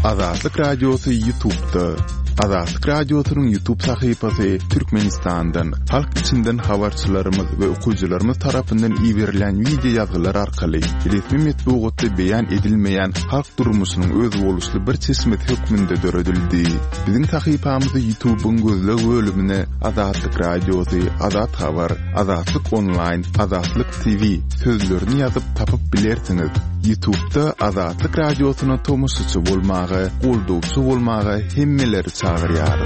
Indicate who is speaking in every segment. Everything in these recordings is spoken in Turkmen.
Speaker 1: Azatlyk Radiosu YouTube'da. Azatlyk Radiosu'nun YouTube sayfasy Türkmenistan'dan, halk içinden habarçylarymyz we okuwçylarymyz tarapyndan iýerilen video ýazgylar arkaly resmi metbuatda beýan edilmeýän halk durmuşynyň öz boluşly bir çeşmet hökmünde döredildi. Biziň sayfamyzy YouTube'un gözleg bölümine Azatlyk Radiosu, Azat Habar, Azatlyk Online, Azatlyk TV sözlerini ýazyp tapyp bilersiňiz. YouTube'da Azatlyk Radiosu'na tomoşçy bolmagy, goldowçy bolmagy hemmeleri çağırýar.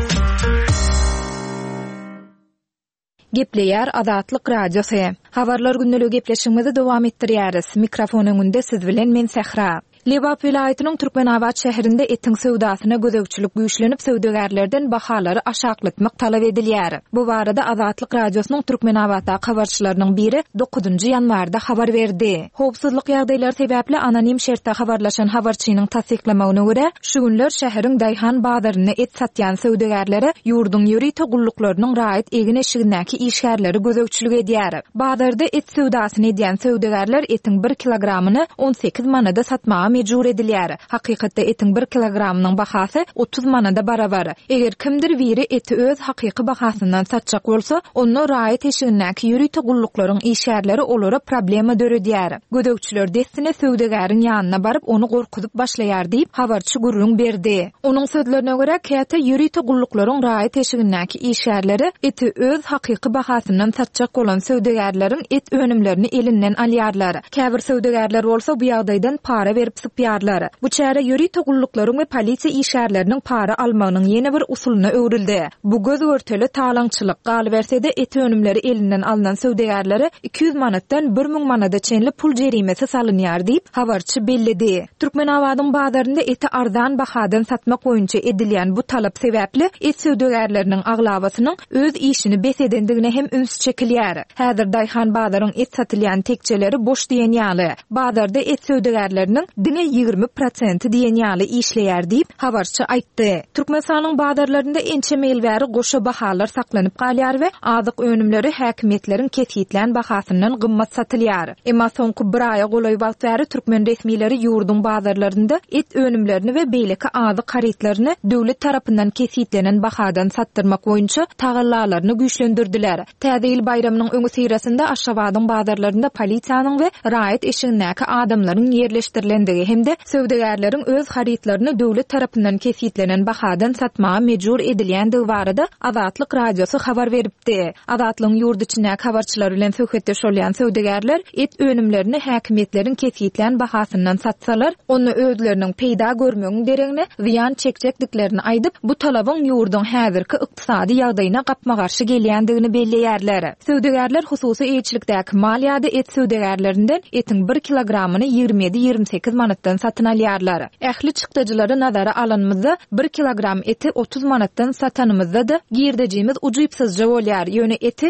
Speaker 2: Gepleýär Azatlyk Radiosu. Habarlar günnälik gepleşigimizi dowam etdirýäris. Mikrofonyň önünde siz bilen men Sehra. Lebap vilayatynyň Türkmenabad şäherinde etiň sowdasyna gözegçilik güýçlenip söwdegärlerden bahalary aşaklatmak talap edilýär. Bu barada Azatlyk Radiosynyň Türkmenabadda habarçylarynyň biri 9-njy ýanwarda habar berdi. Howpsuzlyk ýagdaýlary sebäpli anonim şertde habarlaşan habarçynyň tasdiklamagyna görä, şu günler şäheriň Daýhan bazaryna et satýan söwdegärlere ýurdun ýüriti gulluklarının raýat egin eşigindäki işgärleri gözegçilik edýär. Bazarda et sowdasyny edýän söwdegärler etiň 1 kilogramyny 18 manada satmagy mejbur edilýär. Hakykatda etiň 1 kilogramynyň bahasy 30 manada barabar. Eger kimdir biri eti öz hakyky bahasyndan satjak bolsa, onu raýat eşigindäki ýüriti gulluklaryň işgärleri olara problema döredýär. Gözegçiler destine söwdegäriň ýanyna baryp onu gorkutup başlaýar diýip habarçy gurrun berdi. Onuň sözlerine görä, käte ýüriti gulluklaryň raýat eşigindäki işgärleri eti öz hakyky bahasyndan satjak bolan söwdegärleriň et önümlerini elinden alýarlar. Käbir söwdegärler bolsa bu ýagdaýdan para berip sıpýarlar. Bu çäre ýüriti gulluklaryň we polisiýa işgärleriniň para almagynyň ýene bir usulyna öwrildi. Bu göz görteli talançylyk galy bersede et önümleri elinden alynan söwdegärlere 200 manatdan 1000 manada çenli pul jerimesi salynýar diýip habarçy bellidi. Türkmenabadyň bazarynda eti arzan bahadan satmak boýunça edilýän bu talap sebäpli et söwdegärleriniň aglabasynyň öz işini besedendigine hem üns çekilýär. Häzir Daýhan bazaryň et satylýan tekçeleri boş diýen ýaly. Bazarda et söwdegärleriniň dine 20% diýen ýaly işleýär diýip habarçy aýtdy. Türkmenistanyň bazarlarynda ençe meýilbäri goşa bahalar saklanyp galýar we azyk önümleri häkimetleriň ketýitlen bahasyndan gymmat satylýar. Emma soňky bir aýa golaý wagt bäri türkmen resmiýetleri ýurdun bazarlarynda et önümlerini we beýleki azyk haritlaryny döwlet tarapyndan ketýitlenen bahadan sattyrmak boýunça tagallalaryny güýçlendirdiler. Täze ýyl bayramynyň öňü sirasynda Aşgabatyň bazarlarynda polisiýanyň we raýat eşigindäki adamlaryň ýerleşdirilendigi hemde söwdegärleriň öz haritlaryny döwlet tarapyndan ketýitlenen bahadan satmagy mejbur edilýänligi barada Azatlyk Radiosu habar beripdi. Azatlyň ýurt içindäki habarçylar bilen söhbetde şolýan söwdegärler et önümlerini häkimetleriň ketýitlen bahasyndan satsalar, onu özleriniň peýda görmegiň deregine ziýan çekjekdiklerini aýdyp, bu talabyň ýurdun häzirki ykdysady ýagdaýyna gapma garşy gelýändigini belleýärler. Söwdegärler hususy eýçilikdäki malýada et söwdegärlerinden etiň 1 kilogramyny 27-28 manatdan satyn alýarlar. Ähli çykdyjylary nazara alynmazda 1 kilogram eti 30 manatdan satanymyzda da girdejimiz ujypsyzja bolýar. Ýöne eti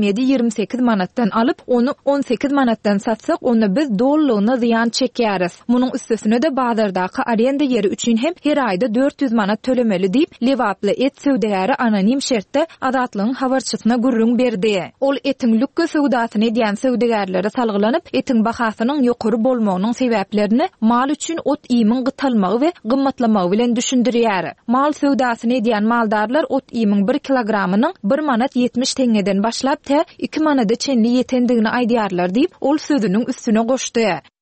Speaker 2: 27-28 manatdan alyp onu 18 manatdan satsak, onu biz dollugyna ziýan çekýäris. Munyň üstesine de bazardaky arenda ýeri üçin hem her aýda 400 manat tölemeli diýip lewaply et söwdegäri anonim şertde Azatlyň habarçysyna gurrun berdi. Ol etiň lükkä sowdasyny edýän söwdegärlere salgylanyp etiň bahasynyň ýokary bolmagynyň sebäplerini mal üçin ot iýimiň gytalmagy we gymmatlamagy bilen düşündirýär. Mal sowdasyny edýän maldarlar ot iýimiň 1 kilogramynyň 1 manat 70 teňeden başlap te 2 manada çenli ýetendigini aýdýarlar diýip ol sözüniň üstüne goşdy.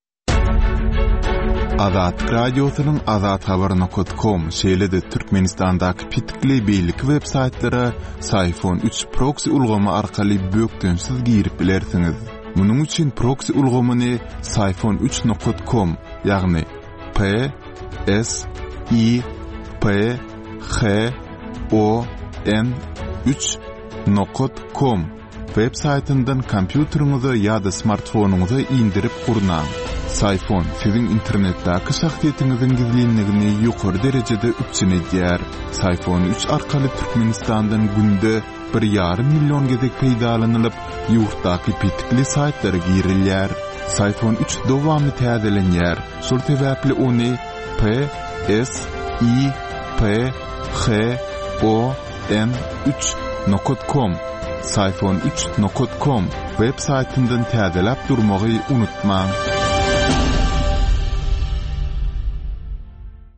Speaker 1: Azat Radiosynyň azathabar.com şeýlede Türkmenistandaky pitikli beýlik web saytlary Sayfon 3 proxy ulgamy arkaly bökdensiz girip bilersiňiz. Munyň üçin proxy ulgamyny sayfon3.com ýagny PSYPHON3.com web saytyndan kompýuteriňize ýa-da smartfonuňyza indirip gurnaň. Sayfon siziň internetdäki şahsiýetiňiziň gizlinligini ýokary derejede üçin edýär. Sayfon 3 arkaly Türkmenistandan günde 1,5 milyon gezek peýdalanylyp, ýurtdaky pitikli saytlara girilýär. Sayfon 3 dowamy täzelenýär. Şol sebäpli ony PSYPHON3.com sayfon3.com web saytyndan täzelap durmagy unutmaň.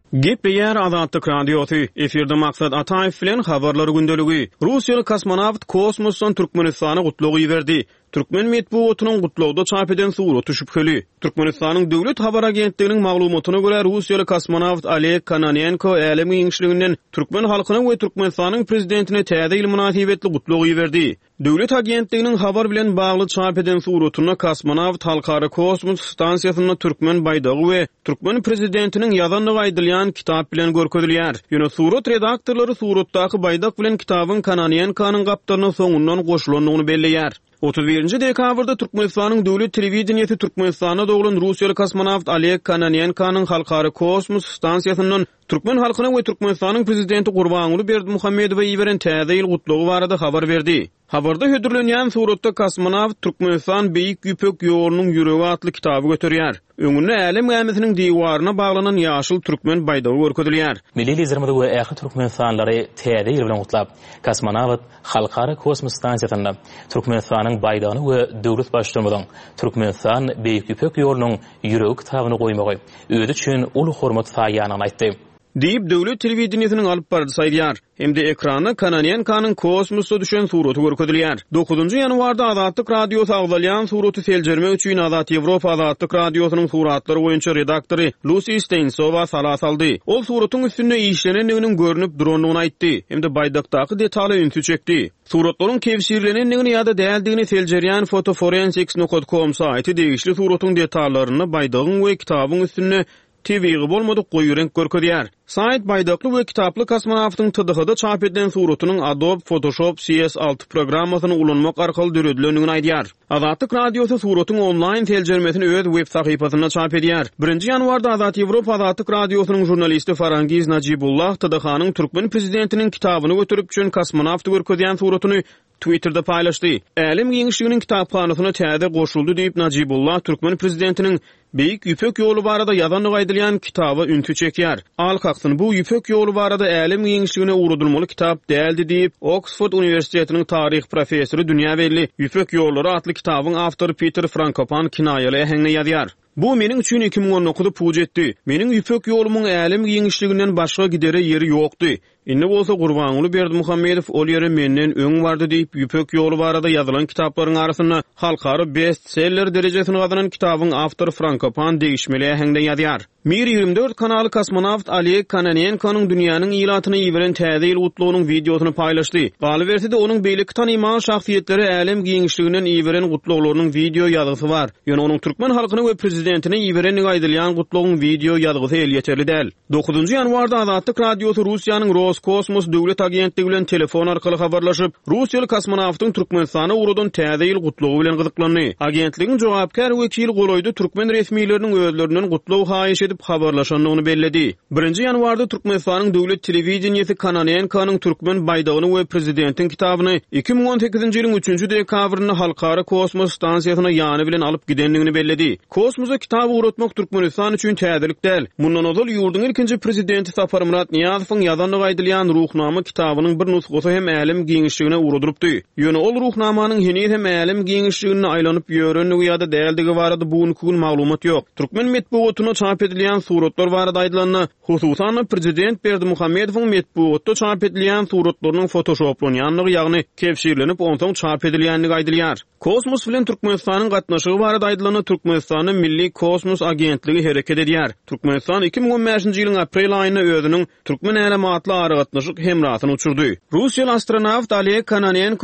Speaker 3: Gepleýär Azatlyk radiosu. Eferde maksat Ataýew bilen habarlar gündeligi. Russiýaly kosmonawt kosmosdan Türkmenistana gutlugy berdi. Türkmen medeniýetiniň gutlugda çap eden suraty şüpheli. Türkmenistanyň döwlet habar agentliginiň maglumatyna görä Russiýaly kosmonawt Oleg Kononenko älemi ýeňişliginden Türkmen halkyna we Türkmenistanyň prezidentine täze il münasibetli gutlugy berdi. Döwlet agentliginiň habar bilen bagly çap eden suratyna kosmonawt halkara kosmos stansiýasyna Türkmen baydagy we Türkmen prezidentiniň ýazanlygy aýdylýan kitap bilen görkezilýär. Ýöne surat redaktorlary suratdaky baydak bilen kitabyň Kononenko'nyň gapdaryna soňundan goşulanlygyny belleýär. 31 dekabrda Türkmenistanyň döwlet telewizionyasy Türkmenistana doglan Russiýaly kosmonawt Oleg Kononenko'nyň halkara kosmos stansiýasynyň Türkmen halkyna we Türkmenistanyň prezidenti Gurbanuly Berdimuhammedowa ýiberen täze ýyl gutlugy barada habar berdi. Habarda hödürlenýän suratda kosmonawt Türkmenistan beýik ýüpek ýolunyň ýüregi atly kitaby göterýär. Öňünde älim gämesiniň diýwaryna baglanan ýaşyl türkmen baydagy görkezilýär.
Speaker 4: Milli liderimiz we ähli türkmenistanyny täze ýyl bilen gutlap, kosmonawt halkara kosmos stansiýasynda Türkmenistanyň baydagyny we döwlet başçylygynyň Türkmenistan beýik ýüpek ýolunyň ýüregi kitabyny goýmagy özi üçin uly hormat saýanyny aýtdy. Diýip döwlet telewizionynyň alyp bardy saýdýar. Hemde ekrana Kononenko'nyň kosmosda düşen suraty görkezilýär. 9 ýanwarda Azatlyk radiosu agdalýan suraty seljermek üçin Azat Ýewropa Azatlyk radiosynyň suratlary boýunça redaktory Lucy Steinsowa salat aldy. Ol suratyň üstünde işlenenliginiň görünüp duranlygyny aýtdy. Hemde baýdakdaky detally ünsü çekdi. Suratlaryň kewşirlenenligini ýa-da däldigini seljerýän fotoforensics.com saýty degişli suratyň detallaryny baýdagyň we kitabyň üstünde TV-gi bolmadyk goýy renk görkezýär. Sayt baýdakly we kitaply kosmonawtyň TDH-da çap edilen suratynyň Adobe Photoshop CS6 programmasyny ulanmak arkaly döredilendigini aýdýar. Azatlyk radiosu suratyň online teljermesini öz web sahypasyna çap edýär. 1 ýanwarda Azat Ýewropa Azatlyk radiosynyň jurnalisti Farangiz Najibullah TDH-nyň Türkmen prezidentiniň kitabyny götürüp düşen kosmonawty görkezýän suratyny Twitter'da paylaşdy. Älim ýeňişliginiň kitapxanasyna täze goşuldy diýip Najibullah Türkmen prezidentiniň beýik ýüpek ýolu barada ýazanlygy aýdylýan kitaby ünsü çekýär. Alkaksyn bu ýüpek ýolu barada älim ýeňişligine uğradylmaly kitap däldi diýip Oxford Uniwersitetiniň taryh professory dünýä belli ýüpek ýollary atly kitabyň awtory Peter Frankopan kinaýaly ähňe ýazýar. Bu meniň üçin 2010-da puj etdi. Meniň ýüpek ýolumyň älim ýeňişliginden başga gidere ýeri ýokdy. Indi bolsa Gurbanuly Berdimuhammedow ol ýere menden öň bardy diýip ýüpek ýolu barada ýazylan kitaplaryň arasyna halkary bestseller derejesini gazanan kitabyň awtory Frankopan degişmeli ähňde ýazýar. Mir 24 kanaly kosmonawt Oleg Kononenko'nyň dünýäniň ýylatyny ýiberen täze ýyl gutlugynyň videosyny paýlaşdy. Galiberside onuň beýlik tanyman şahsiýetleri älim giňişliginden ýiberen gutluglarynyň video ýazgysy bar. Ýöne onuň türkmen halkyny we prezidentine ýiberen aýdylýan gutlugyň video ýazgysy el ýeterli däl. 9 ýanwarda Azatlyk radiosu Russiýanyň Roskosmos döwlet agentligi bilen telefon arkaly habarlaşyp, Russiýaly kosmonawtyň Türkmenistana uğradan täze ýyl gutlugy bilen gyzyklandy. Agentligiň jogapkar wekili goloýdy Türkmen resmiýetleriniň özlerinden gutlugy haýyş edip habarlaşanlygyny belledi. 1 ýanwarda Türkmenistanyň döwlet telewizionyasy Kononenko'nyň Türkmen baydagyny we prezidentiň kitabyny 2018-nji ýylyň 3-nji dekabryny halkara kosmos stansiýasyna ýany bilen alyp gidenligini belledi. Kosmosa kitaby uğratmak Türkmenistan üçin täzelik däl. Mundan ozal ýurduň ilkinji prezidenti Sapar Murat Niýazowyň ýazanlygy aýdylýan ruhnama kitabynyň bir nusgasy hem älim giňişligine uğradyrypdy. Ýöne ol ruhnamanyň heni hem älim giňişligine aýlanyp ýörenligi ýa-da däldigi barada bu gün maglumat ýok. Türkmen medeniýetine çap edilýän suratlar barada aýdylanyny, hususan prezident Berdimuhammedowyň medeniýetine çap edilýän suratlarynyň photoshoplanýanlygy ýagny kepşirlenip onsoň çap edilýänligi aýdylýar. Kosmos bilen Türkmenistanyň gatnaşygy barada aýdylanyny Türkmenistanyň Milli Kosmos Agentligi hereket edýär. Türkmenistan 2015-nji ýylyň aprel aýyna özüniň türkmen älematly aragatnaşyk hemrasyny uçurdy. Russiýaly astronawt Oleg Kononenko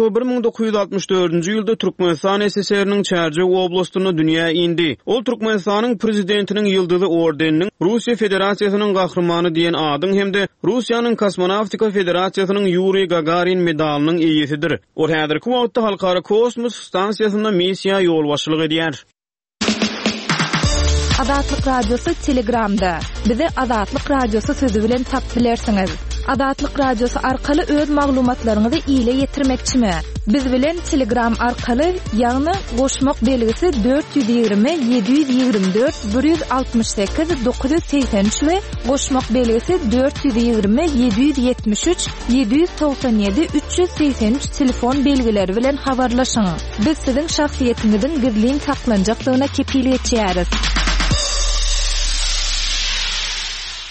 Speaker 4: 1964-nji ýylda Türkmenistan SSR-niň Çerjek oblastyna dünýä indi. Ol Türkmenistanyň prezidentiniň ýyldyzy ordeniniň Russiýa Federasiýasynyň gahrymany diýen adyň hemde Russiýanyň Kosmonawtika Federasiýasynyň Yuri Gagarin medalynyň eýesidir. O häzirki wagtda halkara kosmos stansiýasynda missiýa ýolbaşçylyk edýär.
Speaker 2: Azatlyk radiosu Telegramda. Bizi Azatlyk radiosu sözü bilen tap bilersiňiz. Azatlyk radiosu arkaly öz maglumatlaryňyzy ýyla ýetirmekçimi? Biz bilen Telegram arkaly ýagny goşmak belgisi 420 724 168 983 we goşmak belgisi 420 773 797 383 telefon belgileri bilen habarlaşyň. Biz siziň şahsiýetiňizin gizlin saklanjaklygyna kepillik etýäris.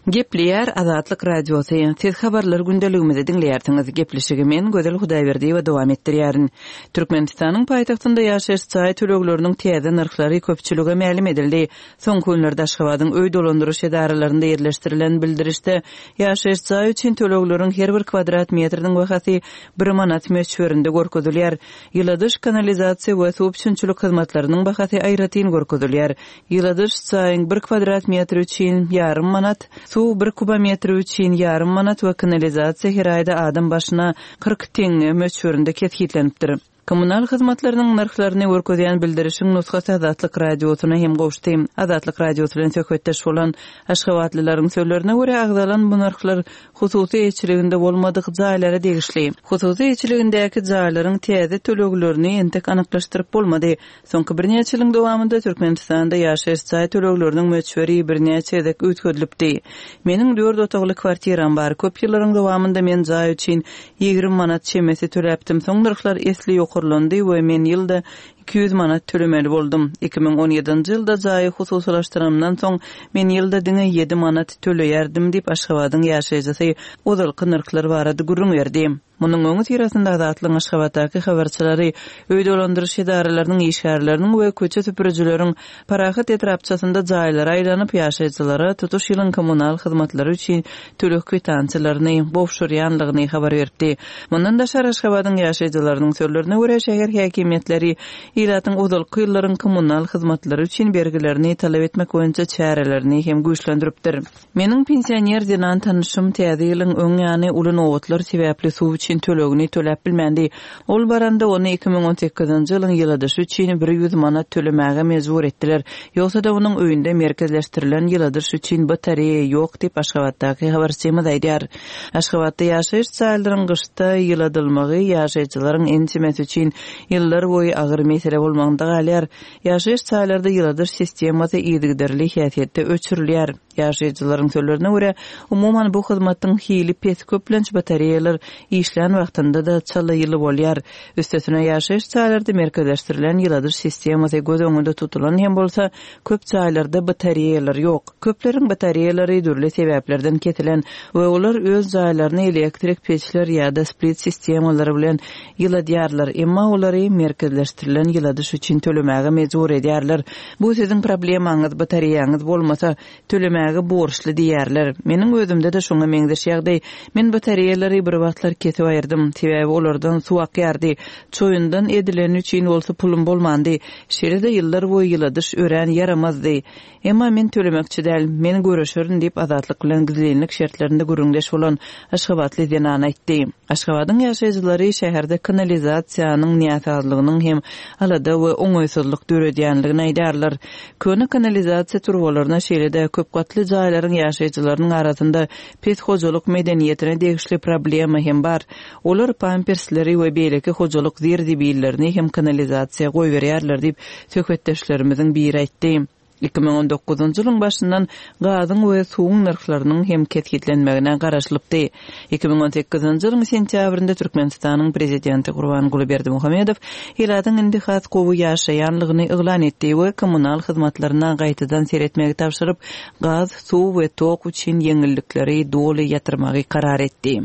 Speaker 5: Gepleýär Azatlyk radiosu. Siz habarlar gündeligimizde dinleýärsiňiz. Gepleşigi men Gözel Hudaýberdi we dowam etdirýärin. Türkmenistanyň paýtagtynda ýaşaýyş çaý tölegleriniň täze narhlary köpçülige ma'lum edildi. Soňky günlerde Aşgabatyň öý dolandyryş edaralaryna ýerleşdirilen bildirişde ýaşaýyş çaý üçin tölegleriň her bir kvadrat metriniň bahasy 1 manat meçberinde görkezilýär. Ýyladyş kanalizasiýa we suw üçinçilik hyzmatlarynyň bahasy aýratyn görkezilýär. Ýyladyş çaýyň 1 kvadrat metri üçin ýarym manat, suw 1 kubometr üçin ýarym manat we kanalizasiýa her aýda adam başyna 40 teňe meçberinde ketgitlenipdir. Kommunal hyzmatlarynyň narhlaryny görkezýän bildirişiň nusgasy Azatlyk radiosyna hem gowşdy. Azatlyk radiosu bilen söhbetdeş bolan Aşgabatlylaryň sözlerine görä agdalan bu narhlar hususy eçiliginde bolmadyk jaýlara degişli. Hususy eçiligindäki jaýlaryň täze töleglerini entek anyklaşdyryp bolmady. Soňky bir neçe ýylyň dowamında Türkmenistanda ýaşaýyş jaý tölegleriniň meçberi bir neçe edek ötgödülipdi. Meniň 4 otagly kwartiram bar. Köp ýyllaryň dowamında men jaý üçin 20 manat çemesi töläpdim. Soň narhlar esli kurlandy we men ýylda 200 manat tölemeli boldum. 2017-nji ýylda jaý hususlaşdyrymdan soň men ýylda diňe 7 manat töleýärdim diýip Aşgabatyň ýaşaýjysy uzalky narhlary barady gurrun berdi. Munyň öňü tirasynda Azatlyň Aşgabatdaky habarçylary öý dolandyryş edaralarynyň işgärleriniň we köçe süpürjüleriň parahat etrapçasynda jaýlara aýlanyp ýaşaýjylara tutuş ýylyň kommunal hyzmatlary üçin tölek kwitansiýalaryny bowşurýanlygyny habar berdi. Mundan da Aşgabatyň ýaşaýjylarynyň sözlerine görä şäher häkimetleri ýylatyň uzalky ýyllaryň kommunal hyzmatlary üçin bergilerini talap etmek boýunça çärelerini hem güýçlendiripdir. Meniň pensioner diýen tanışym täze ýylyň öň ýany ulun owatlar sebäpli suw üçin tölegini töläp bilmändi. Ol baranda ony 2018-nji ýylyň ýyladyş üçin 100 manat tölemäge mejbur etdiler. Ýogsa da onuň öýünde merkezleşdirilen ýyladyş üçin batareýa ýok diýip Aşgabatdaky habarçymyz aýdýar. Aşgabatda ýaşaýyş çaýlaryň gyşda ýyladylmagy ýaşaýjylaryň ençemesi üçin ýyllar boýy agyr mesele bolmagynda galýar. Ýaşaýyş çaýlarda ýyladyş sistemasy ýygyderli häsiýetde öçürilýär. Ýaşaýjylaryň sözlerine görä, umuman bu hyzmatyň hili pesköplenç batareýalar işlän wagtynda da çala ýyly bolýar. Üstesine ýaşaýyş çaýlarda merkezleşdirilen ýyladyş sistemasy göz öňünde tutulan hem bolsa, köp çaýlarda batareýalar ýok. Köpleriň batareýalary dürli sebäplerden ketilen we olar öz jaýlaryny elektrik peçler ýa-da split sistemalary bilen ýyladýarlar, emma olary merkezleşdirilen ýyladyş üçin tölemäge mejbur edýärler. Bu siziň problemaňyz batareýaňyz bolmasa tölemäge borçly diýärler. Meniň özümde de şoňa meňdeş ýagdaý. Men batareýalary bir wagtlar kesip aýyrdym. Sebäbi olardan suw akýardy. Çoýundan edilen üçin bolsa pulum bolmandy. Şeride ýyllar boýy ýyladyş örän yaramazdy. Emma men tölemekçi däl, meni görüşürün diýip Azatlyk bilen gizlenlik şertlerinde gürüňdeş bolan Aşgabatly diýen aýtdy. Aşgabatyň ýaşaýjylary şäherde kanalizasiýanyň niýasazlygynyň hem alada we oňoýsuzlyk döredýänligini aýdarlar. Köne kanalizasiýa turbalaryna şeýlede köp gatly jaýlaryň ýaşaýjylarynyň arasynda pes hojalyk medeniýetine degişli problema hem bar. Olar pampersleri we beýleki hojalyk zerdibillerini hem kanalizasiýa goýberýärler diýip söhbetdeşlerimiziň biri aýtdy. 2019-njy ýylyň başyndan gazyň we suwuň narhlarynyň hem ketgitlenmegine garaşlypdy. 2018-nji ýylyň sentýabrynda Türkmenistanyň prezidenti Gurbanguly Berdimuhammedow ýylatyň indi has gowy ýaşaýanlygyny eglan etdi we kommunal hyzmatlaryna gaýtadan seretmegi tapşyryp, gaz, suw we tok üçin ýeňillikleri doly ýatyrmagy karar etdi.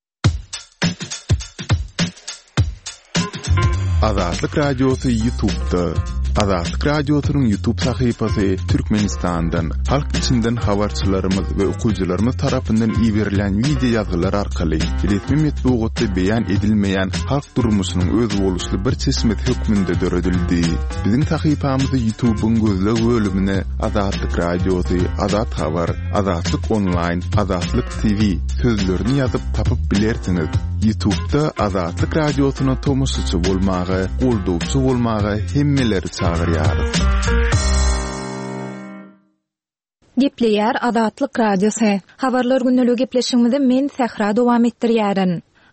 Speaker 1: Azatlyk radiosu YouTube'da. Azatlyk radiosynyň YouTube sahypasy Türkmenistandan, halk içinden habarçylarymyz we okuwçylarymyz tarapyndan ýiberilen video ýazgylar arkaly resmi metbuatda beýan edilmeýän halk durmuşynyň öz boluşly bir çeşmet hökmünde döredildi. Biziň sahypamyzy YouTube'un gözleg bölümine Azatlyk radiosu, Azat habar, Azatlyk online, Azatlyk TV sözlerini ýazyp tapyp bilersiňiz. YouTube'da Azatlyk radiosyna tomoşaçy bolmagy, goldowçy bolmagy hemmeleri çagyrýar.
Speaker 2: Gepleýär Azatlyk radiosu. Habarlar günneligi gepleşigimizde men Sehra dowam etdirýärin.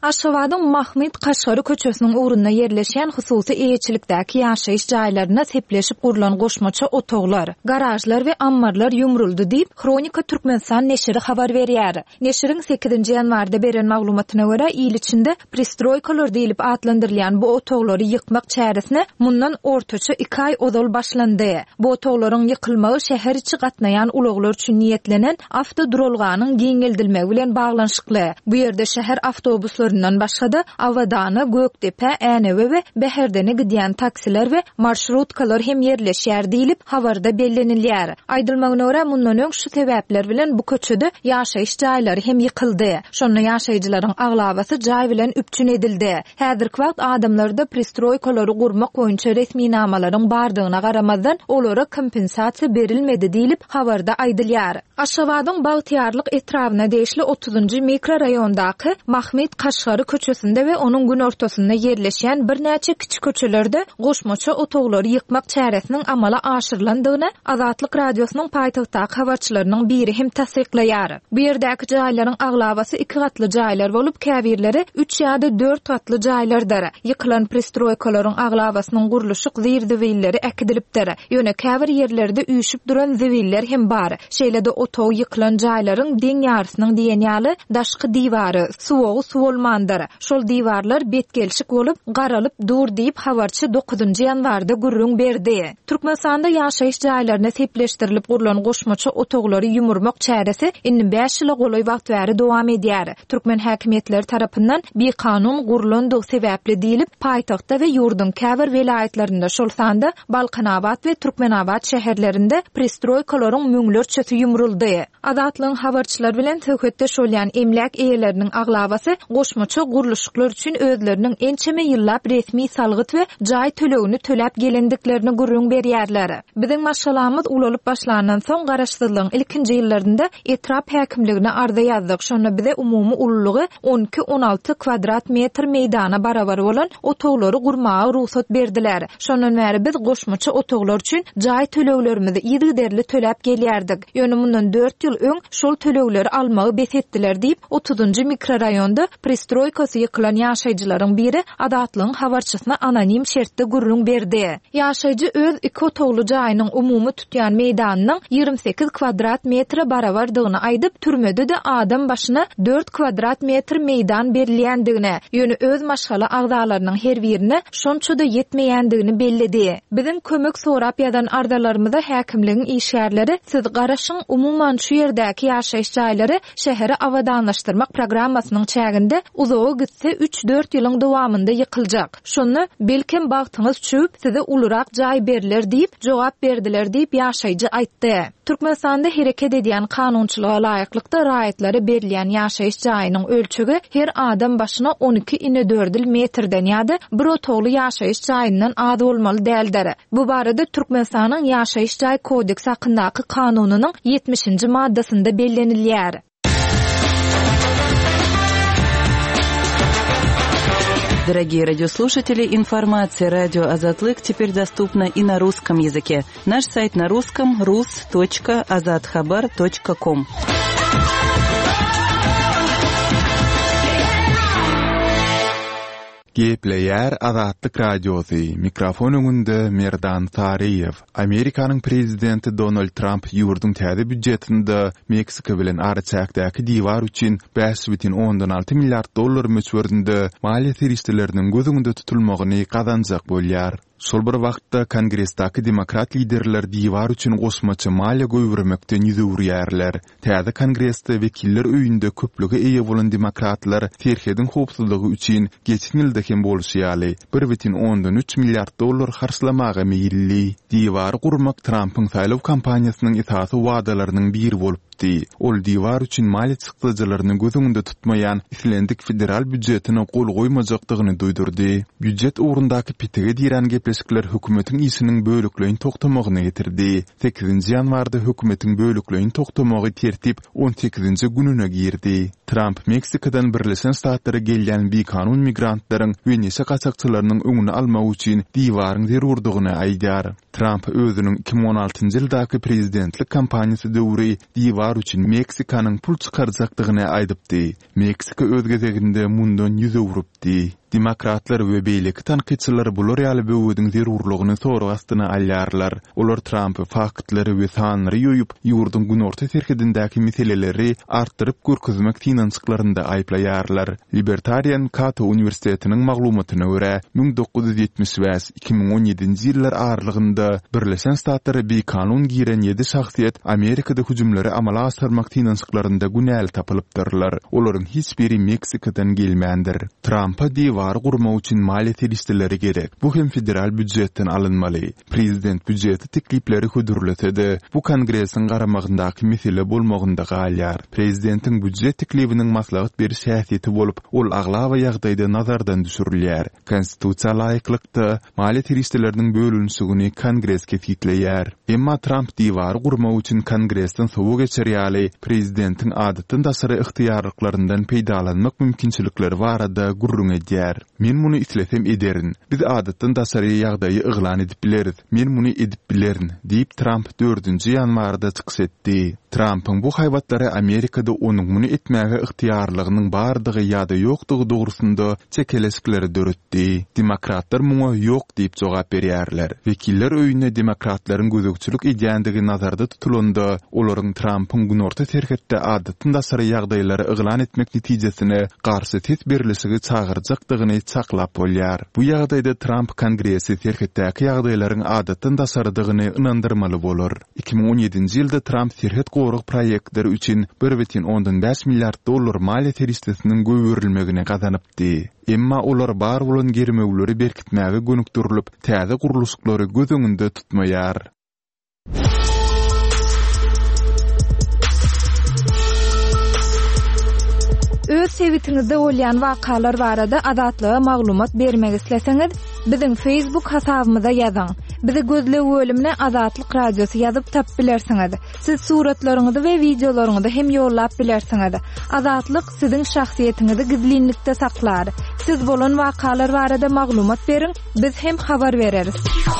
Speaker 2: Aşgabatyň Mahmud Kaşgary köçesiniň ugrunda yerleşen hususy eýetçilikdäki ýaşaýyş jaýlaryna sepleşip gurulan goşmaça otoglar, garajlar we ammarlar ýumruldy diýip Kronika Türkmenistan neşri habar berýär. Neşriň 8-nji ýanwarda beren maglumatyna görä, ýyl içinde pristroykalar diýilip adlandyrylýan bu otoglary ýykmak çäresine mundan ortaça 2 aý ozal başlandy. Bu otoglaryň ýykylmagy şäher içi gatnaýan ulaglar üçin niýetlenen avtoduralganyň geňeldilmegi bilen baglanşykly. Bu ýerde şäher awtobuslaryndan başga da Awdany, Gökdepe, Änewe we Beherdene gidýän taksiler we marşrutkalar hem yerleşýär diýilip habarda bellenilýär. Aýdylmagyna görä mundan öň şu sebäpler bilen bu köçede ýaşaýyş jaýlary hem ýykyldy. Şonda ýaşaýjylaryň aglabasy jaý bilen üpçün edildi. Häzirki wagt adamlarda pristroykalary gurmak boýunça resmi namalaryň bardygyna garamazdan olara kompensasiýa berilmedi diýilip habarda aýdylýar. Aşgabatyň Bagtyarlyk etrawyna değişli 30-njy mikroraýondaky Mahmud Kaşgary köçesinde we onuň gün ortasynda yerleşýän bir näçe kiçik köçelerde goşmaça otoglary ýykmak çäresiniň amala aşyrylandygyny Azatlyk radiosynyň paýtagtdaky habarçylarynyň biri hem tasdiklaýar. Bu ýerdäki jaýlaryň aglabasy 2 gatly jaýlar bolup, käbirleri 3 ýa-da 4 gatly jaýlardyr. Ýykylan pristroykalaryň aglabasynyň guruluşy zirdiwilleri äkidilipdir. Ýöne käbir ýerlerde üýşüp duran ziwiller hem bar. Şeýle-de otog ýykylan jaýlaryň deň ýarysynyň diýenýaly daşky diwary, suwagy suwolmandyr. Şol diwarlar betgelşik bolup, garalyp dur diýip habarçy 9-njy ýanwarda gurrun berdi. Türkmenistanda ýaşaýyş jaýlaryna sepleşdirilip gurulan goşmaça otoglary ýumurmak çäresi indi 5 ýyla golay wagt bäri dowam edýär. Türkmen häkimetleri tarapyndan bir kanun gurulandygy sebäpli diýilip, paýtagtda we ýurdun käbir welaýatlarynda şol sanda Balkanabad we Türkmenabad şäherlerinde pristroykalaryň müňlerçesi ýumruldy. Azatlyň habarçylar bilen töhfetde şolýan emlak eýeleriniň aglabasy goşmaça guruluşlar üçin özleriniň ençeme ýyllap resmi salgyt we jaý tölegini töläp gelendiklerini gurrun berýärler. Biziň maşgalamyz ulalyp başlanandan soň garaşsyzlygyň ilkinji ýyllarynda etrap häkimligine arza ýazdyk. Şonda bize umumy ululugy 12-16 kvadrat metr meýdana barabar bolan otoglary gurmagy ruhsat berdiler. Şondan bäri biz goşmaça otoglar üçin jaý töleglerimizi ýygyderli töläp gelýärdik. Ýöne mundan 4 ýyl öň şol tölegleri almagy besetdiler diýip 30-njy mikroraýonda pristroykasy ýykylan ýaşaýjylaryň biri Azatlyň habarçysyna anonim şertde gurrun berdi. Ýaşaýjy öz 2 otogly jaýynyň umumy tutýan meýdanynyň 28 kvadrat metr barabardygyny aýdyp, türmede de adam başyna 4 kvadrat metr meýdan berilýändigine, ýöne öz maşgala agzalarynyň her birine şonça da ýetmeýändigini belledi. Biziň kömek sorap ýadan ardalarymyza häkimligiň işgärleri siz garaşyň umuman şu ýerdäki ýaşaýyş jaýlary şäheri awadanlaşdyrmak programmasynyň çäginde uzagy gitse 3-4 ýylyň dowamynda ýykyljak. Şonu belkem bagtyňyz çüp size ulurak jaý beriler diýip jogap berdiler diýip ýaşaýjy aýtdy. Türkmenistanda hereket edýän kanunçylyga laýyklykda raýatlary berilýän ýaşaýyş jaýynyň ölçügi her adam başyna 12,4 metrden ýa-da bir otogly ýaşaýyş jaýyndan az bolmaly däldir. Bu barada Türkmenistanyň ýaşaýyş jaý kodeksi hakyndaky kanunynyň 70-nji maddasynda bellenilýär.
Speaker 5: Дорогие радиослушатели, информация «Радио Азатлык» теперь доступна и на русском языке. Наш сайт на русском – rus.azatxabar.com.
Speaker 1: Gepleýär Azatlyk radiosy. Mikrofon öňünde Merdan Tariýew. Amerikanyň prezidenti Donald Trump ýurdun täze büdjetinde Meksika bilen araçakdaky diwar üçin 5,6 milliard dollar möçberdinde maliýe serişleriniň gözüňde tutulmagyny gazanjak bolýar. Şol bir wagtda Kongressdaki demokrat liderler diwar üçin gosmaça maliýe göwürmekden ýüzürýärler. Täze Kongressde wekiller öýünde köplüge eýe bolan demokratlar terhedin howpsuzlygy üçin geçen ýylda hem bolşýaly 1,3 milliard dollar harçlamaga meýilli. Diwar gurmak Trump'yň saýlaw kampaniýasynyň esasy wadalarynyň biri bolup ol diwar üçin maliýe çykdyjylaryny gözüňde tutmaýan islendik federal büdjetine gol goýmajakdygyny duýdurdy. Büdjet ugrundaky pitege diýen gepleşikler hökümetiň işiniň bölükleýini toktamagyny getirdi. 8-nji ýanwarda hökümetiň bölükleýini toktamagy tertip 18-nji gününe girdi. Trump Meksikadan Birleşen Ştatlara gelýän bir kanun migrantlaryň we neşe gaçakçylarynyň öňüni almak üçin diwaryň zerurdygyny aýdýar. Trump özüniň 2016-njy ýyldaky prezidentlik kampaniýasy döwri diwar bar üçin Meksikanyň pul çykarjakdygyny aýdypdy. Meksika öz gezeginde mundan ýüze urupdy. Demokratlar we beýleki tanqidçiler bular ýaly böwüdiň zerurlygyny soruq astyna alýarlar. Olar Trumpy faktlary we sanry ýoýup ýurdun günorta serhedindäki meseleleri artdyryp görkezmek finançyklarynda aýplaýarlar. Libertarian Cato Universitetiniň maglumatyna görä 1975-2017-nji ýyllar aralygynda Birleşen Ştatlar bir kanun giren 7 şahsiýet Amerikada hüjümleri amala asyrmak finançyklarynda günäli tapylypdyrlar. Olaryň hiç biri Meksikadan gelmändir. Trump'a var gurma üçin maliýet listeleri gerek. Bu hem federal büdjetden alınmaly. Prezident büdjeti teklipleri hödürletedi. Bu kongresiň garamagyndaky mesele bolmagynda galýar. Prezidentiň büdjet teklibiniň maslahat beriş häsiýeti bolup, ol agla we ýagdaýda nazardan düşürilýär. Konstitusiýa laýyklykda maliýet listeleriniň bölünüşigini kongreske kitleýär. Emma Trump diýwary gurma üçin kongresden sowu geçirýäli. Prezidentiň adatdan daşary ykhtiyarlyklaryndan peýdalanmak mümkinçilikleri barada gurrun edýär. Men muny islesem ederin. Biz adatdan daşary ýagdaýy yglan edip bileriz. Men muny edip bilerin, diýip Trump 4-nji ýanwarda çykyş etdi. Trump'ın bu haýwatlary Amerikada onuň muny etmäge ykhtiyarlygynyň bardygy ýa-da ýokdugy dogrusynda çekeleşikleri döretdi. Demokratlar muňa ýok diýip jogap berýärler. Wekiller öýüne demokratlaryň gözükçülük edýändigi nazarda tutulanda, olaryň Trump'ın günorta serhetde adatdan daşary ýagdaýlary yglan etmek netijesine garşy tet berilişigi çagyrjakdygyny çaklap bolýar. Bu ýagdaýda Trump kongresi serhetdäki ýagdaýlaryň adatdan daşardygyny inandyrmaly bolar. 2017-nji ýylda Trump serhet goruk proyektleri üçin 1,5 milyard dollar maliýet listesiniň göwürilmegine gazanypdy. Emma olar bar bolan germegleri berkitmäge gönükdirilik täze guruluşlary göz öňünde tutmaýar.
Speaker 2: Öz sewitinizde bolýan wakalar barada adatlyga maglumat bermek isleseňiz, biziň Facebook hasabymyza ýazyň. Bizi gözlep bölümine Azatlyk Radiosu ýazyp tap bilersiňiz. Siz suratlaryňyzy we videolaryňyzy hem ýollap bilersiňiz. Azatlyk siziň şahsiýetiniňizi gizlinlikde saklar. Siz bolan wakalar barada maglumat beriň, biz hem habar bereriz.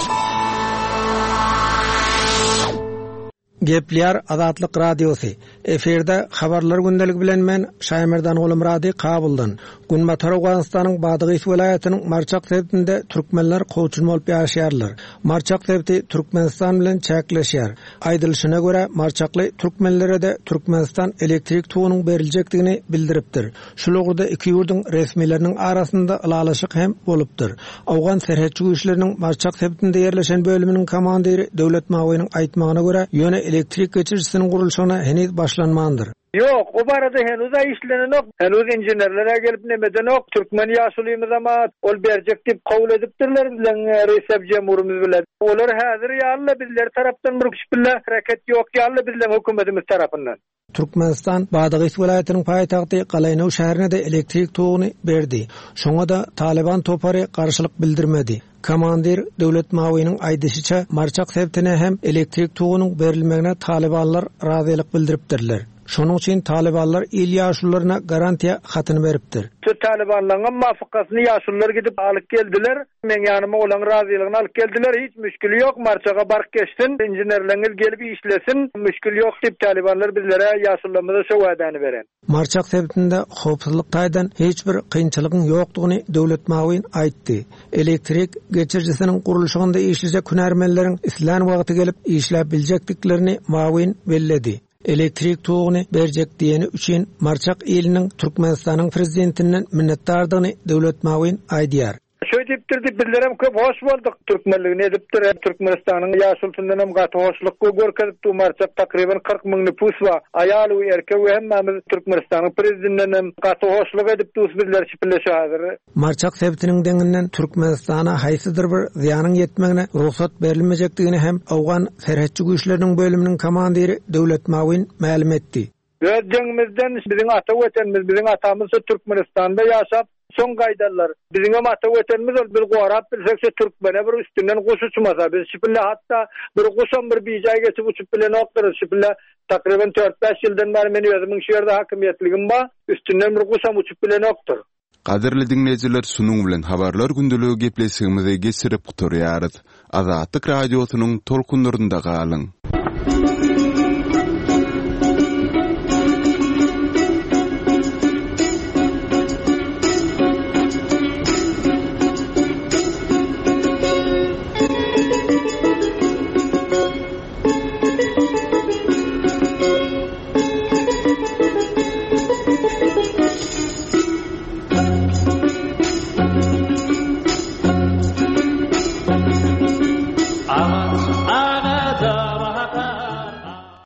Speaker 6: Gepler Azatlyk Radiosu. Eferde habarlar gündelik bilen men Şaýmerdan Golum Radi kabuldan. Günmatar Awganistanyň Badygys welaýatynyň Marçak sebitinde türkmenler goçun bolup ýaşaýarlar. Marçak sebiti Türkmenistan bilen çäkleşýär. Aýdylşyna görä Marçakly türkmenlere de Türkmenistan elektrik tugynyň beriljekdigini bildiripdir. Şol ugurda iki ýurdun resmileriniň arasynda ylalaşyk hem bolupdyr. Awgan serhetçi güýçleriniň Marçak sebitinde ýerleşen bölüminiň komandiri Döwlet Mawynyň aýtmagyna görä ýöne elektrik geçirjisiniň gurulşyna henüz başlanmandyr.
Speaker 7: Yok, o barada henüz işlenenok, henüz injinerlere gelip nemedenok, Türkmen ýaşulymyz ama ol berjek dip kabul edipdirler bilen Recep Cemurumuz bilen. Olar häzir ýaly bizler tarapdan bir bismillah hareket ýok ýaly bizler hökümetimiz tarapyndan.
Speaker 6: Türkmenistan Badygys welaýatynyň paýtagty Galaynow şäherine de elektrik togyny berdi. Şoňa da Taliban topary garşylyk bildirmedi. Komandir Döwlet Mawynyň aýdyşyça Marçak sebitine hem elektrik togynyň berilmegine Talibanlar razylyk bildiripdirler. Şonuň üçin Talibanlar il ýaşullaryna garantiýa hatyny beripdir.
Speaker 7: Şu Talibanlaryň mafakasyny ýaşullar gidip alyp geldiler. Men ýanyma olan razylygyny alyp geldiler. Hiç müşkili ýok. Marçaga baryp geçsin. Injinerleriniz gelip işlesin. Müşkil ýok diýip Talibanlar bizlere ýaşullarymyza şo wagtyny beren.
Speaker 6: Marçak sebitinde howpsuzlyk taýdan hiç bir kynçylygyň ýokdugyny Döwlet Mawyn aýtdy. Elektrik geçirjisiniň gurulşygynda işlejek hünärmenleriň islan wagty gelip işläp biljekdiklerini Mawyn belledi. Elektrik togyny berjek diýeni üçin Marçak eliniň Türkmenistanyň prezidentinden minnetdardygyny Döwlet Mawyn aýdýar.
Speaker 7: Şöyle dipdirdi bizlerem köp hoş bolduk Türkmenligini edipdir. Türkmenistan'ın yaşultundan hem gatı hoşluk görkezip tu Marçak takriben 40 000 nüfus var. Ayal ve erkek ve hemmamiz Türkmenistan'ın prezidentinden hem gatı hoşluk edip tu bizler şipilleşe hazır.
Speaker 6: Marçak sebitiniň deňinden Türkmenistana haýsydyr bir ziýanyň ýetmegine ruhsat berilmejekdigini hem Awgan serhetçi güýçleriniň bölüminiň komandiri Döwlet Mawyn ma'lum etdi.
Speaker 7: Öýdüňizden biziň ata wetenimiz, biziň atamyz Türkmenistanda ýaşap son gaýdarlar. Biziň ata wetenimiz bir gorap bilsekse Türkmene bir üstünden guş uçmasa biz şipille hatta bir guşam bir bijaý geçip uçup bilen okduruz. Şipille takriben 4-5 ýyldan beri meni özümiň şu ýerde hakymiyetligim ba, üstünden bir guşam uçup bilen okdur.
Speaker 1: Gaderli dinleyijiler, sunuň bilen habarlar gündeligi gepleşigimize geçirip guturýarys. Azatlyk Radiosynyň tolkunlarynda galyň.